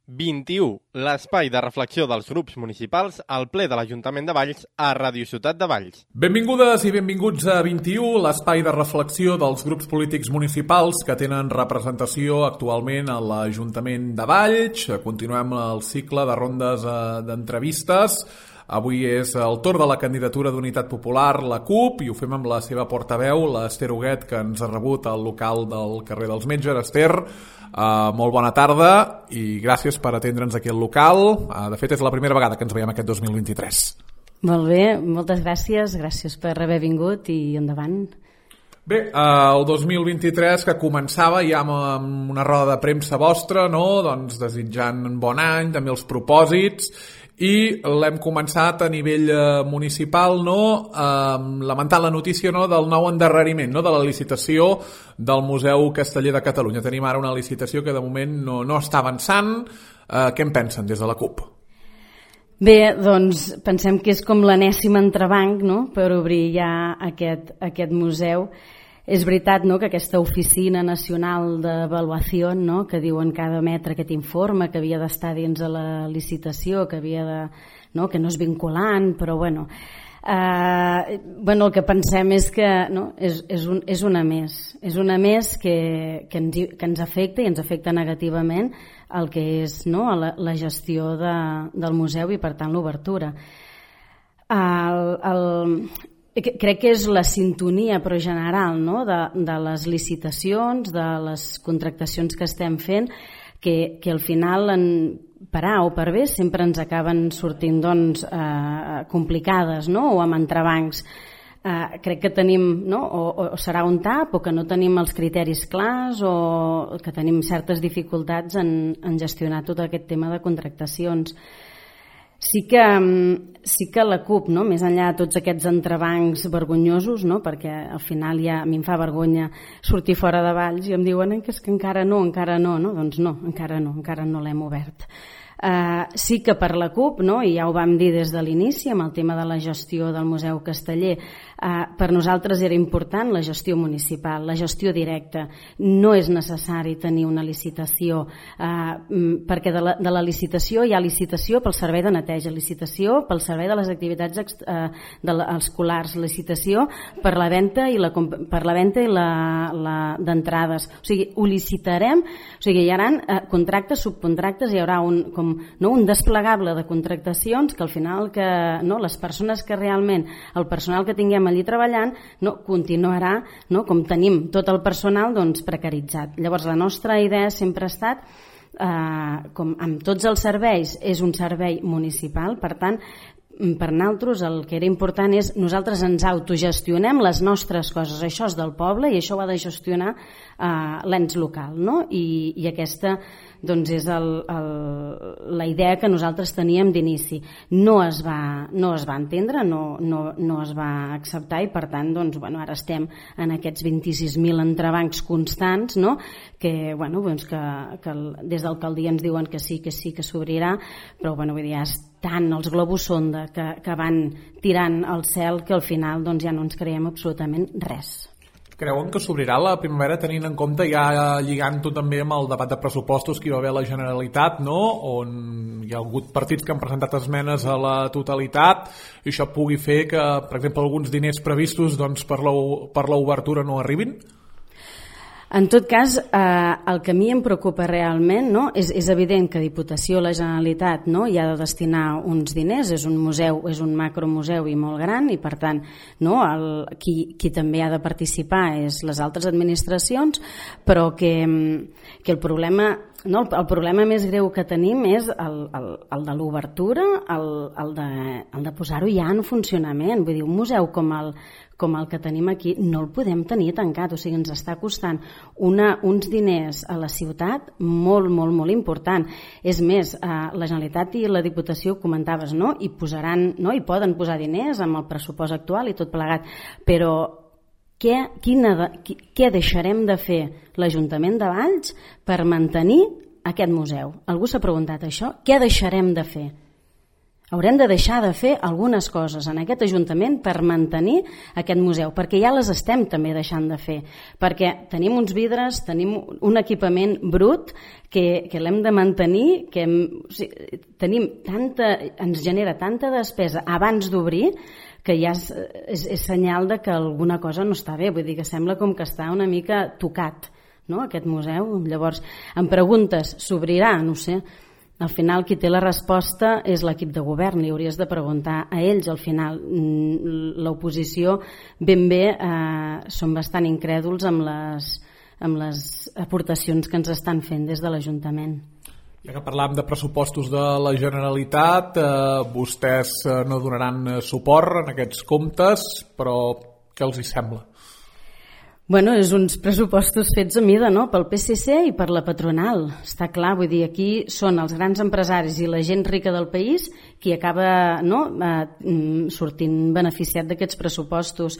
21, l'espai de reflexió dels grups municipals al ple de l'Ajuntament de Valls a Ràdio Ciutat de Valls. Benvingudes i benvinguts a 21, l'espai de reflexió dels grups polítics municipals que tenen representació actualment a l'Ajuntament de Valls. Continuem el cicle de rondes d'entrevistes. Avui és el torn de la candidatura d'Unitat Popular, la CUP, i ho fem amb la seva portaveu, l'Ester Huguet, que ens ha rebut al local del carrer dels Metges. Ester, molt bona tarda i gràcies per atendre'ns aquí al local. De fet, és la primera vegada que ens veiem aquest 2023. Molt bé, moltes gràcies per haver vingut i endavant. Bé, el 2023 que començava ja amb una roda de premsa vostra, no? Doncs desitjant bon any, també els propòsits, i l'hem començat a nivell municipal, no? Lamentant la notícia, no? Del nou endarreriment, no? De la licitació del Museu Casteller de Catalunya. Tenim ara una licitació que de moment no està avançant. Què en pensen des de la CUP? Bé, doncs pensem que és com l'enèsim entrebanc, no? Per obrir ja aquest museu. És veritat, no?, que aquesta oficina nacional d'avaluació, no?, que diuen cada metre aquest informe que havia d'estar dins de la licitació, que havia de, no?, que no és vinculant, però bueno, el que pensem és que, no?, és una més que ens afecta i ens afecta negativament el que és, no?, la gestió del museu i per tant l'obertura. Crec que és la sintonia però general, no?, de les licitacions, de les contractacions que estem fent, que al final, per A o per B, sempre ens acaben sortint doncs, complicades, no?, o amb entrebancs. Crec que tenim, no?, o serà un tap, o que no tenim els criteris clars, o que tenim certes dificultats en gestionar tot aquest tema de contractacions. Sí que la CUP, no?, més enllà de tots aquests entrebancs vergonyosos, no?, perquè al final ja a mi em fa vergonya sortir fora de Valls i em diuen que és que encara no, no? Doncs no, encara no l'hem obert. Sí que per la CUP, no?, i ja ho vam dir des de l'inici amb el tema de la gestió del Museu Casteller, per nosaltres era important la gestió municipal, la gestió directa. No és necessari tenir una licitació, perquè de la licitació hi ha licitació pel servei de neteja, licitació pel servei de les activitats escolars, licitació per la venda i d'entrades. O sigui, ho licitarem, o sigui, hi haurà contractes, subcontractes, hi haurà un desplegable de contractacions que al final les persones que realment, el personal que tinguem allí treballant, continuarà, com tenim tot el personal, precaritzat. Llavors la nostra idea sempre ha estat, com amb tots els serveis, és un servei municipal, per tant, per nosaltres el que era important és nosaltres ens autogestionem les nostres coses, això és del poble i això ho ha de gestionar l'ens local, no? I aquesta és la idea que nosaltres teníem d'inici. No es va entendre, no es va acceptar i per tant ara estem en aquests 26.000 entrebancs constants, no? Que des d'alcaldia ens diuen que sí, que s'obrirà, però ja tant els globus sonda que van tirant al cel que al final ja no ens creiem absolutament res. Creuen que s'obrirà la primavera tenint en compte, ja lligant-ho també amb el debat de pressupostos que hi va haver a la Generalitat, no?, on hi ha hagut partits que han presentat esmenes a la totalitat i això pugui fer que, per exemple, alguns diners previstos per l'obertura no arribin? En tot cas, el que a mi em preocupa realment, no, és evident que Diputació, la Generalitat, no, hi ha de destinar uns diners, és un museu, és un macromuseu i molt gran i per tant qui també ha de participar és les altres administracions, però que el problema més greu que tenim és el de l'obertura, el de posar-ho ja en funcionament. Vull dir, un museu com el que tenim aquí no el podem tenir tancat, o sigui, ens està costant uns diners a la ciutat molt, molt, molt important. És més, la Generalitat i la Diputació, comentaves, no? Hi poden posar diners amb el pressupost actual i tot plegat, però què deixarem de fer l'Ajuntament de Valls per mantenir aquest museu? Algú s'ha preguntat això? Què deixarem de fer? Haurem de deixar de fer algunes coses en aquest Ajuntament per mantenir aquest museu, perquè ja les estem també deixant de fer, perquè tenim uns vidres, tenim un equipament brut que l'hem de mantenir, ens genera tanta despesa abans d'obrir que ja és senyal de que alguna cosa no està bé, vull dir que sembla com que està una mica tocat, no?, aquest museu. Llavors, em preguntes, s'obrirà? No sé. Al final, qui té la resposta és l'equip de govern, li hauries de preguntar a ells. Al final, l'oposició ben bé són bastant incrèduls amb les aportacions que ens estan fent des de l'Ajuntament. Ja que parlàvem de pressupostos de la Generalitat, vostès no donaran suport en aquests comptes, però què els hi sembla? Bueno, és uns pressupostos fets a mida, no?, pel PSC i per la patronal. Està clar, vull dir, aquí són els grans empresaris i la gent rica del país qui acaba, no?, sortint beneficiat d'aquests pressupostos.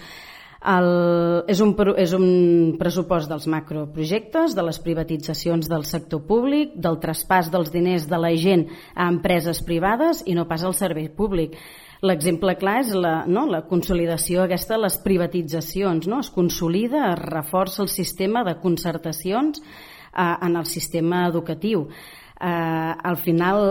És un pressupost dels macroprojectes, de les privatitzacions del sector públic, del traspàs dels diners de la gent a empreses privades i no pas al servei públic. L'exemple clar és la consolidació aquesta de les privatitzacions, no? Es consolida, es reforça el sistema de concertacions en el sistema educatiu. Al final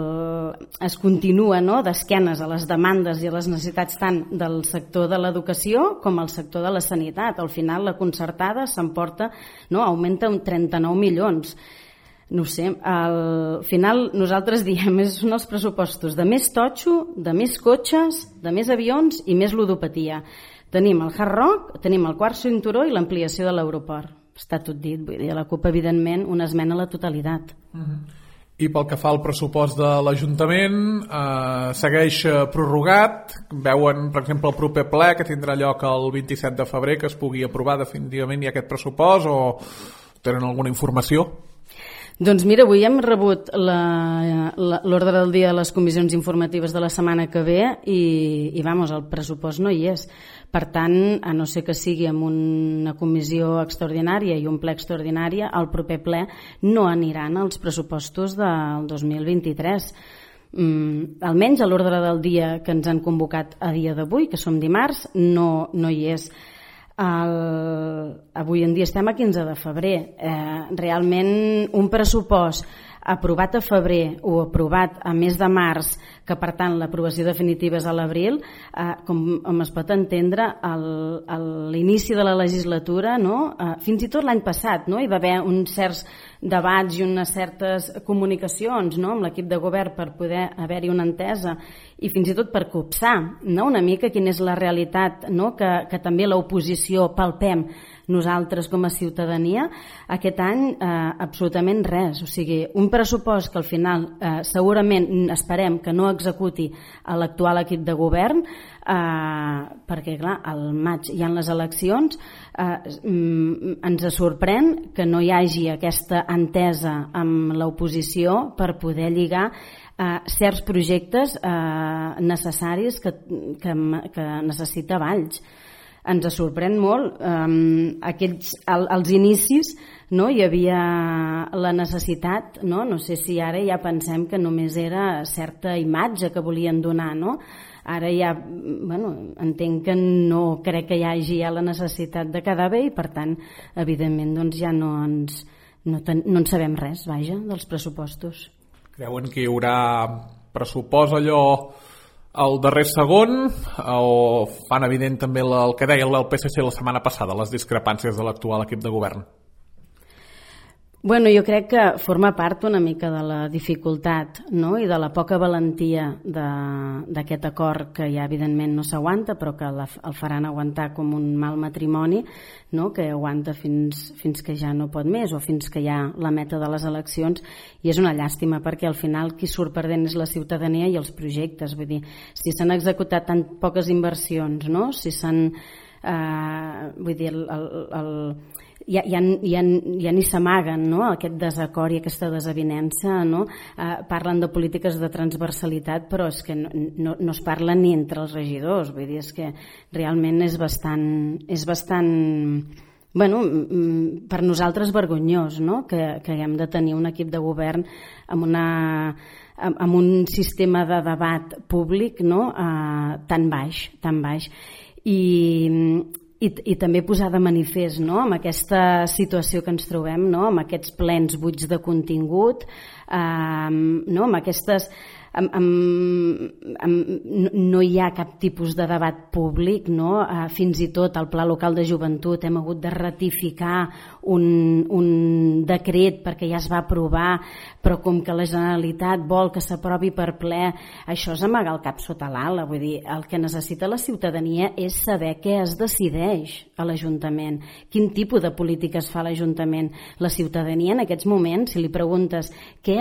es continua, no?, d'esquenes a les demandes i a les necessitats tant del sector de l'educació com al sector de la sanitat. Al final la concertada s'emporta, no?, augmenta un 39 milions. No sé, al final nosaltres diem són els pressupostos de més totxo, de més cotxes, de més avions i més ludopatia. Tenim el Hard Rock, tenim el quart cinturó i l'ampliació de l'aeroport. Està tot dit, vull dir, a la CUP evidentment una esmena a la totalitat. I pel que fa al pressupost de l'Ajuntament, segueix prorrogat. Veuen, per exemple, el proper ple que tindrà lloc el 27 de febrer que es pugui aprovar definitivament ja aquest pressupost, o tenen alguna informació? Doncs mira, avui hem rebut l'ordre del dia de les comissions informatives de la setmana que ve i el pressupost no hi és. Per tant, a no ser que sigui amb una comissió extraordinària i un ple extraordinari, al proper ple no aniran els pressupostos del 2023. Almenys a l'ordre del dia que ens han convocat a dia d'avui, que som dimarts, no hi és. Avui en dia estem a 15 de febrer. Realment un pressupost aprovat a febrer o aprovat a mes de març, que per tant l'aprovació definitiva és a l'abril, com es pot entendre, a l'inici de la legislatura, no? Fins i tot l'any passat, no? Hi va haver uns certs debats i unes certes comunicacions, no?, amb l'equip de govern per poder haver-hi una entesa i fins i tot per copsar, no?, una mica quina és la realitat, no?, que també l'oposició palpem nosaltres com a ciutadania. Aquest any absolutament res, o sigui, un pressupost que al final segurament esperem que no executi a l'actual equip de govern, perquè clar, al maig hi ha les eleccions. Ens sorprèn que no hi hagi aquesta entesa amb l'oposició per poder lligar certs projectes necessaris que necessita Valls. Ens sorprèn molt. Als inicis, no, hi havia la necessitat, no sé si ara ja pensem que només era certa imatge que volien donar, no? Ara ja, entenc que no crec que hi hagi ja la necessitat de quedar bé i per tant, evidentment, doncs ja no en sabem res, vaja, dels pressupostos. Creuen que hi haurà pressupost allò al darrer segon o fan evident també el que deia el PSC la setmana passada, les discrepàncies de l'actual equip de govern? Bueno, jo crec que forma part una mica de la dificultat, no?, i de la poca valentia d'aquest acord que ja evidentment no s'aguanta però que el faran aguantar com un mal matrimoni, no?, que aguanta fins que ja no pot més o fins que hi ha la meta de les eleccions, i és una llàstima perquè al final qui surt perdent és la ciutadania i els projectes. Vull dir, si s'han executat tan poques inversions, no?, si s'han vull dir, ja ni s'amaguen, no?, aquest desacord i aquesta desavinença, no? Parlen de polítiques de transversalitat però és que no es parla ni entre els regidors, vull dir, és que realment és bastant per nosaltres vergonyós, no? que haguem de tenir un equip de govern amb un sistema de debat públic, no? tan baix. I també posar de manifest, no? Amb aquesta situació que ens trobem, no? Amb aquests plens buits de contingut, no? Amb aquestes... no hi ha cap tipus de debat públic, no? Fins i tot al Pla Local de Joventut hem hagut de ratificar un decret perquè ja es va aprovar, però com que la Generalitat vol que s'aprovi per ple, això és amagar el cap sota l'ala. Vull dir, el que necessita la ciutadania és saber què es decideix a l'Ajuntament, quin tipus de polítiques fa l'Ajuntament. La ciutadania en aquests moments, si li preguntes què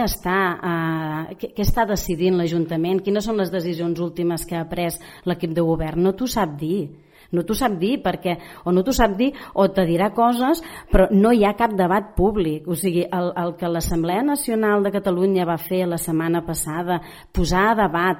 està decidint l'Ajuntament, quines són les decisions últimes que ha pres l'equip de govern, no t'ho sap dir. No t'ho sap dir perquè o te dirà coses, però no hi ha cap debat públic. O sigui, el que l'Assemblea Nacional de Catalunya va fer la setmana passada, posar a debat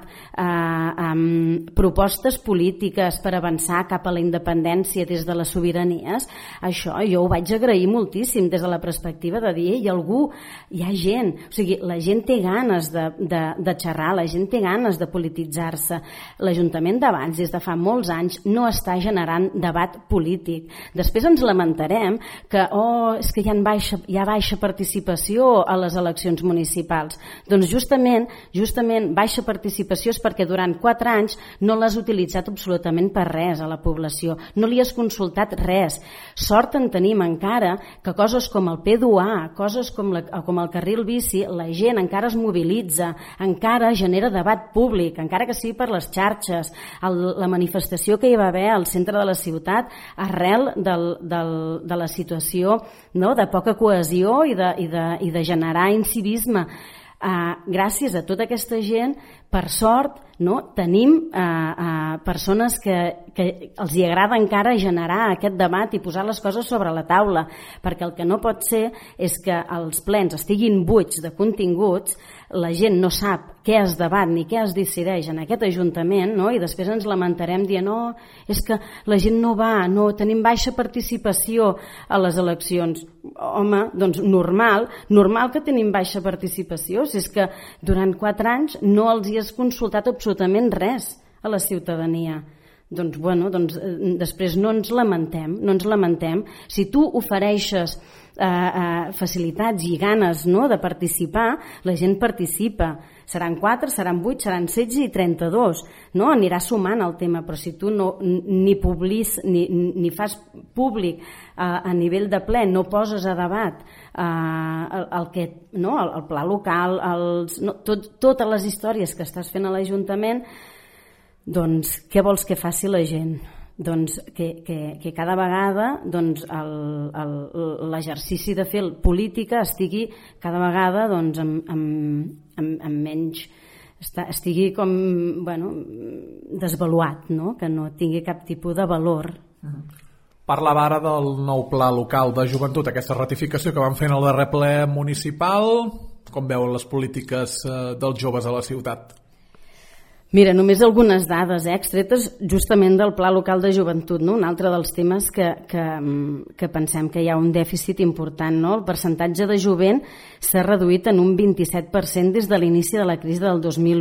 propostes polítiques per avançar cap a la independència des de les sobiranies, això jo ho vaig agrair moltíssim des de la perspectiva de dir, hi ha gent, o sigui, la gent té ganes de xerrar, la gent té ganes de polititzar-se. L'Ajuntament de Valls des de fa molts anys no està generant debat polític. Després ens lamentarem que és que hi ha baixa participació a les eleccions municipals. Doncs justament baixa participació és perquè durant 4 anys no l'has utilitzat absolutament per res a la població, no li has consultat res. Sort en tenim encara que coses com el P2A, coses com el carril bici, la gent encara es mobilitza, encara genera debat públic, encara que sigui per les xarxes. La manifestació que hi va haver al centre de la ciutat arrel de la situació, no? De poca cohesió i de generar incivisme. Gràcies a tota aquesta gent, per sort, no? Tenim persones que els hi agrada encara generar aquest debat i posar les coses sobre la taula, perquè el que no pot ser és que els plens estiguin buits de continguts, la gent no sap què es debat ni què es decideix en aquest Ajuntament, no? I després ens lamentarem dient és que la gent no va, tenim baixa participació a les eleccions. Home, doncs normal que tenim baixa participació, si és que durant 4 anys no els hi has consultat absolutament res a la ciutadania. Doncs després no ens lamentem. Si tu ofereixes facilitats i ganes, no, de participar, la gent participa. Seran 4, seran 8, seran 16 i 32, no? Anirà sumant el tema, però si tu ni fas públic a nivell de ple, no poses a debat el pla local, totes les històries que estàs fent a l'Ajuntament, doncs què vols que faci la gent? Doncs que cada vegada l'exercici de fer política estigui cada vegada amb menys, estigui com desvaluat, no? Que no tingui cap tipus de valor. Parlava ara del nou pla local de joventut, aquesta ratificació que van fer en el darrer ple municipal. Com veuen les polítiques dels joves a la ciutat? Mira, només algunes dades extretes justament del Pla Local de Joventut, no? Un altre dels temes que pensem que hi ha un dèficit important, no? El percentatge de jovent s'ha reduït en un 27% des de l'inici de la crisi del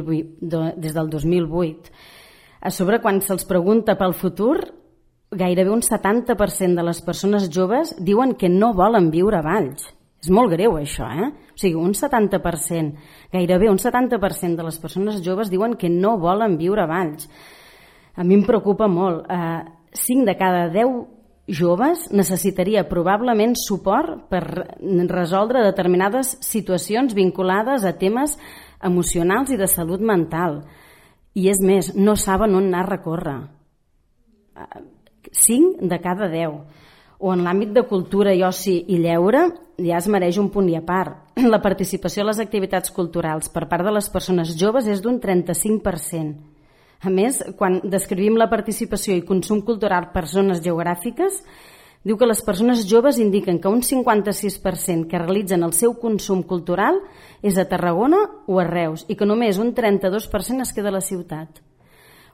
2008. A sobre, quan se'ls pregunta pel futur, gairebé un 70% de les persones joves diuen que no volen viure a Valls. És molt greu això, O sigui, un 70%, gairebé un 70% de les persones joves diuen que no volen viure a Valls. A mi em preocupa molt. 5 de cada 10 joves necessitaria probablement suport per resoldre determinades situacions vinculades a temes emocionals i de salut mental. I és més, no saben on anar a recórrer. 5 de cada 10. O en l'àmbit de cultura i oci i lleure ja es mereix un punt i a part. La participació a les activitats culturals per part de les persones joves és d'un 35%. A més, quan descrivim la participació i consum cultural per zones geogràfiques, diu que les persones joves indiquen que un 56% que realitzen el seu consum cultural és a Tarragona o a Reus i que només un 32% es queda a la ciutat.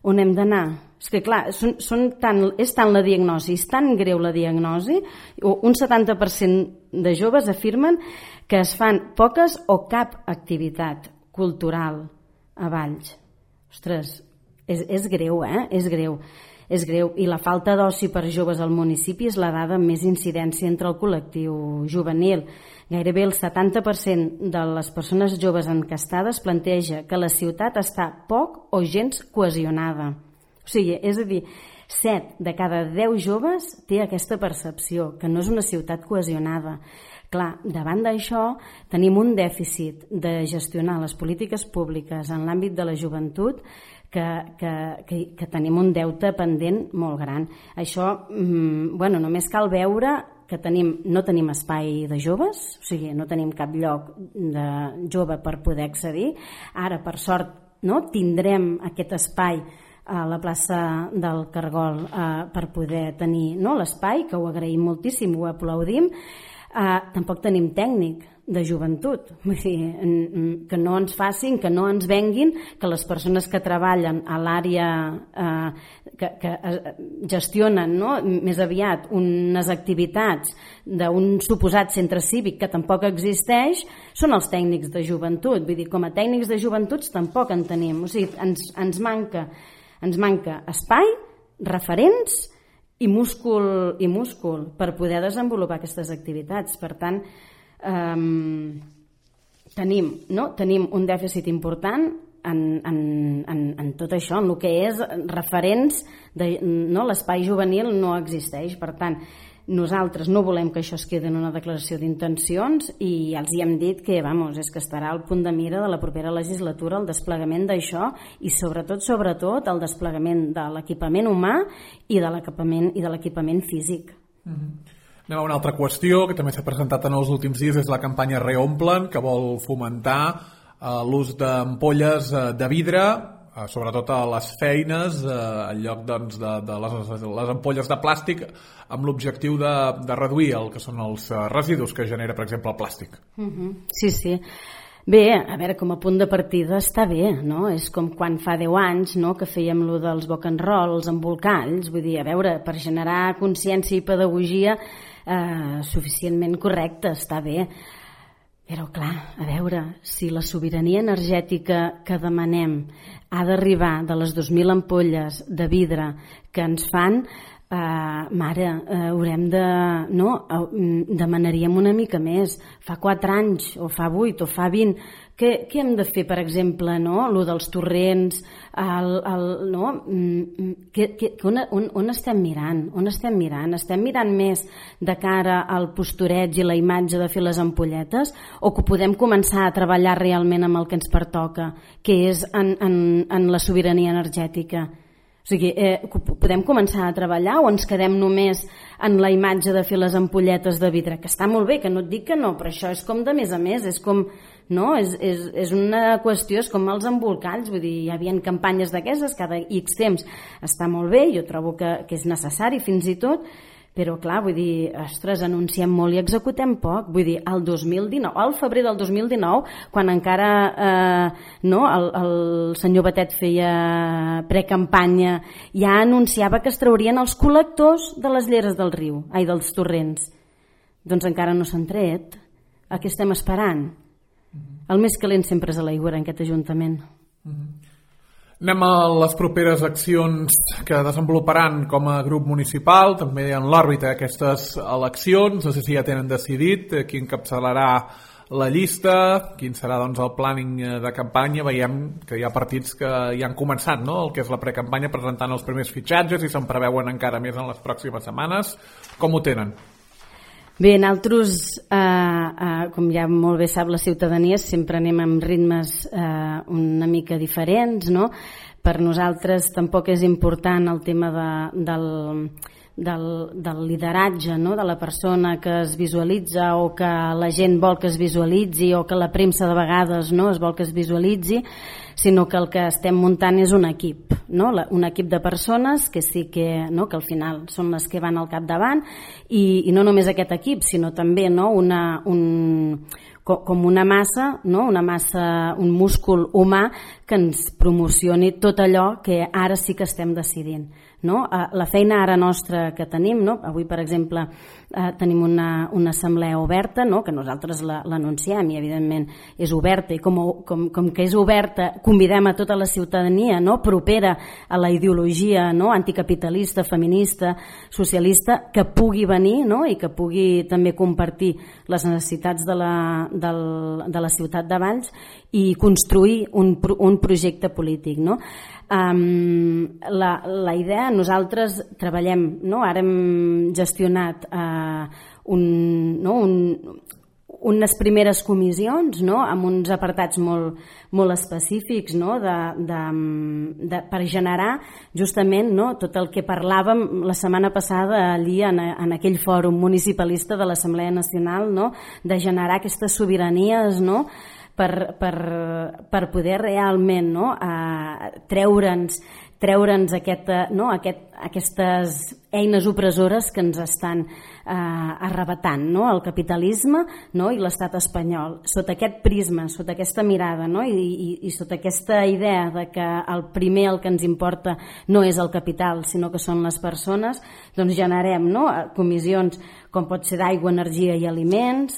On hem d'anar? És que clar, és tant la diagnosi, és tan greu la diagnosi, un 70% de joves afirmen que es fan poques o cap activitat cultural a Valls. Ostres, és greu, És greu. És greu, i la falta d'oci per joves al municipi és la dada amb més incidència entre el col·lectiu juvenil. Gairebé el 70% de les persones joves encastades planteja que la ciutat està poc o gens cohesionada. O sigui, és a dir, 7 de cada 10 joves té aquesta percepció, que no és una ciutat cohesionada. Clar, davant d'això tenim un dèficit de gestionar les polítiques públiques en l'àmbit de la joventut que tenim un deute pendent molt gran. Això, només cal veure que no tenim espai de joves, o sigui, no tenim cap lloc de jove per poder accedir. Ara, per sort, tindrem aquest espai a la plaça del Cargol per poder tenir l'espai, que ho agraïm moltíssim, ho aplaudim. Tampoc tenim tècnic de joventut, vull dir, que no ens facin, que no ens venguin que les persones que treballen a l'àrea que gestionen més aviat unes activitats d'un suposat centre cívic que tampoc existeix, són els tècnics de joventut. Vull dir, com a tècnics de joventuts tampoc en tenim, o sigui, ens manca espai, referents i múscul per poder desenvolupar aquestes activitats. Per tant, tenim un dèficit important en tot això, en el que és referents, l'espai juvenil no existeix. Per tant, nosaltres no volem que això es quedi en una declaració d'intencions i els hi hem dit que és que estarà al punt de mira de la propera legislatura el desplegament d'això i sobretot el desplegament de l'equipament humà i de l'equipament físic. Anem a una altra qüestió que també s'ha presentat en els últims dies, és la campanya Reomplen, que vol fomentar l'ús d'ampolles de vidre, sobretot a les feines, en lloc de les ampolles de plàstic, amb l'objectiu de reduir el que són els residus que genera, per exemple, el plàstic. Sí. Bé, a veure, com a punt de partida està bé, no? És com quan fa 10 anys que fèiem lo dels boc and roll, els embolcalls, vull dir, a veure, per generar consciència i pedagogia suficientment correcta, està bé. Però clar, a veure, si la sobirania energètica que demanem ha d'arribar de les 2.000 ampolles de vidre que ens fan, haurem demanaríem una mica més. Fa 4 anys, o fa 8, o fa 20, què hem de fer, per exemple, lo dels torrents, on estem mirant? Estem mirant més de cara al postureig i la imatge de fer les ampolletes, o que podem començar a treballar realment amb el que ens pertoca, que és en la sobirania energètica? O sigui, podem començar a treballar o ens quedem només en la imatge de fer les ampolletes de vidre, que està molt bé, que no et dic que no, però això és com de més a més, és com, és una qüestió, és com els embolcalls, vull dir, hi havia campanyes d'aquestes cada X temps, està molt bé, jo trobo que és necessari fins i tot, però clar, vull dir, ostres, anunciem molt i executem poc. Vull dir, al febrer del 2019, quan encara el senyor Batet feia precampanya, ja anunciava que es traurien els col·lectors de les lleres del riu, dels torrents. Doncs encara no s'han tret. A què estem esperant? El més calent sempre és a l'aigüera en aquest Ajuntament. Anem a les properes accions que desenvoluparan com a grup municipal, també en l'òrbita d'aquestes eleccions. No sé si ja tenen decidit qui encapçalarà la llista, quin serà el planning de campanya. Veiem que hi ha partits que ja han començat, el que és la precampanya, presentant els primers fitxatges i se'n preveuen encara més en les pròximes setmanes. Com ho tenen? Bé, nosaltres, com ja molt bé sap la ciutadania, sempre anem amb ritmes una mica diferents, no? Per nosaltres tampoc és important el tema del lideratge, no? De la persona que es visualitza o que la gent vol que es visualitzi o que la premsa de vegades es vol que es visualitzi, sinó que el que estem muntant és un equip, un equip de persones que sí que al final són les que van al capdavant i no només aquest equip, sinó també com una massa, no? Un múscul humà que ens promocioni tot allò que ara sí que estem decidint. No? La feina ara nostra que tenim, no? Avui per exemple tenim una assemblea oberta, no? Que nosaltres l'anunciem i evidentment és oberta, i com que és oberta convidem a tota la ciutadania, no? Propera a la ideologia, no? Anticapitalista, feminista, socialista, que pugui venir, no? I que pugui també compartir les necessitats de la ciutat de Valls i construir un projecte polític, no? La idea, nosaltres treballem, no? Ara hem gestionat unes primeres comissions, no? Amb uns apartats molt específics, no? Per generar justament, no? Tot el que parlàvem la setmana passada allí en aquell fòrum municipalista de l'Assemblea Nacional, no? De generar aquestes sobiranies, no? Per poder realment, no? Treure'ns aquestes eines opressores que ens estan arrebatant, no? El capitalisme, no? I l'estat espanyol. Sota aquest prisma, sota aquesta mirada, no? I sota aquesta idea de que el primer el que ens importa no és el capital, sinó que són les persones, doncs generem, no? Comissions com pot ser d'aigua, energia i aliments,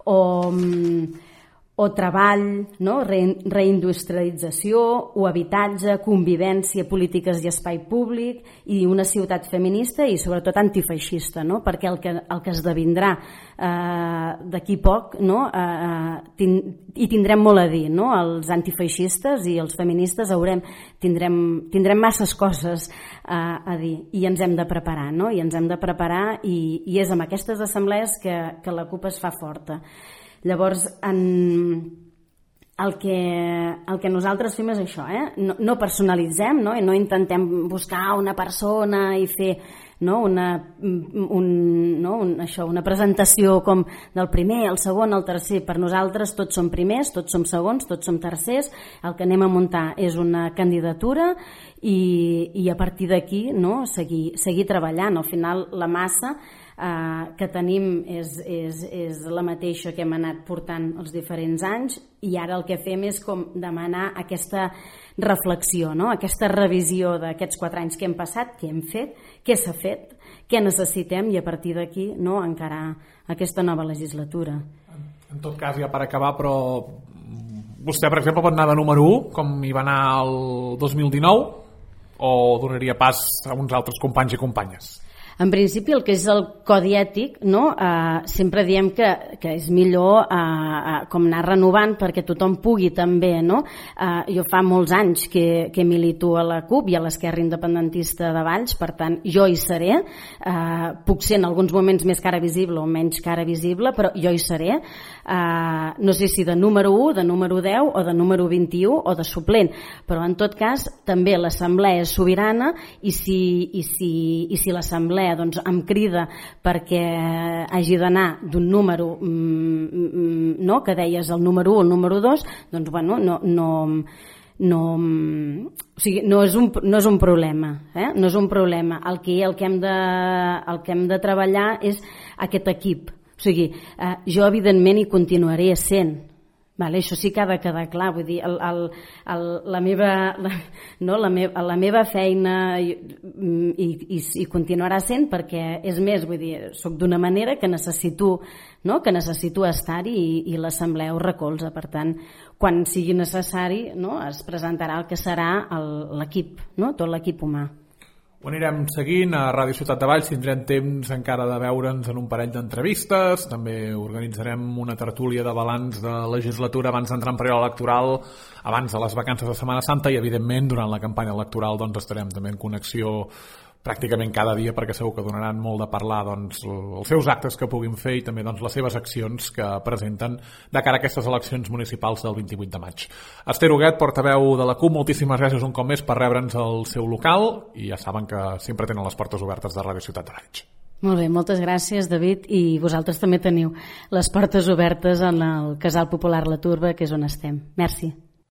o treball, no? Reindustrialització, o habitatge, convivència, polítiques i espai públic, i una ciutat feminista i sobretot antifeixista, no? Perquè el que esdevindrà d'aquí poc, no? Hi tindrem molt a dir, no? Els antifeixistes i els feministes tindrem masses coses a dir, i ens hem de preparar, no? I ens hem de preparar, i és amb aquestes assemblees que la CUP es fa forta. Llavors, el que nosaltres fem és això, no personalitzem, no? I no intentem buscar una persona i fer, no? Una presentació com del primer, el segon, el tercer. Per nosaltres tots som primers, tots som segons, tots som tercers. El que anem a muntar és una candidatura i a partir d'aquí, no? Seguir treballant. Al final la massa que tenim és la mateixa que hem anat portant els diferents anys, i ara el que fem és com demanar aquesta reflexió, no? Aquesta revisió d'aquests 4 anys que hem passat, què hem fet, què s'ha fet, què necessitem, i a partir d'aquí, no? Encarar aquesta nova legislatura. En tot cas, ja per acabar, però vostè, per exemple, pot anar de número 1, com hi va anar el 2019, o donaria pas a uns altres companys i companyes? En principi, el que és el codi ètic, no? Sempre diem que és millor com anar renovant perquè tothom pugui també, no? Jo fa molts anys que milito a la CUP i a l'Esquerra Independentista de Valls, per tant jo hi seré, puc ser en alguns moments més cara visible o menys cara visible, però jo hi seré, no sé si de número 1, de número 10 o de número 21 o de suplent, però en tot cas també l'assemblea és sobirana, i si l'assemblea doncs em crida perquè hagi d'anar d'un número, no? Que deies el número 1 o el número 2, doncs bueno, o sigui, no és un problema, no és un problema. El que hem de treballar és aquest equip. O sigui, jo evidentment hi continuaré sent, vale, això sí que ha de quedar clar, vull dir, la meva feina i continuarà sent, perquè és més, vull dir, soc d'una manera que necessito estar-hi, i l'assemblea ho recolza. Per tant, quan sigui necessari, no? Es presentarà el que serà l'equip, no? Tot l'equip humà. Ho anirem seguint. A Ràdio Ciutat de Valls tindrem temps encara de veure'ns en un parell d'entrevistes, també organitzarem una tertúlia de balanç de legislatura abans d'entrar en període electoral, abans de les vacances de Setmana Santa, i evidentment durant la campanya electoral doncs estarem també en connexió pràcticament cada dia, perquè segur que donaran molt de parlar, doncs, els seus actes que puguin fer i també doncs, les seves accions que presenten de cara a aquestes eleccions municipals del 28 de maig. Esther Huguet, portaveu de la CUP, moltíssimes gràcies un cop més per rebre'ns al seu local, i ja saben que sempre tenen les portes obertes de Ràdio Ciutat de Valls. Molt bé, moltes gràcies, David, i vosaltres també teniu les portes obertes en el Casal Popular La Turba, que és on estem. Merci.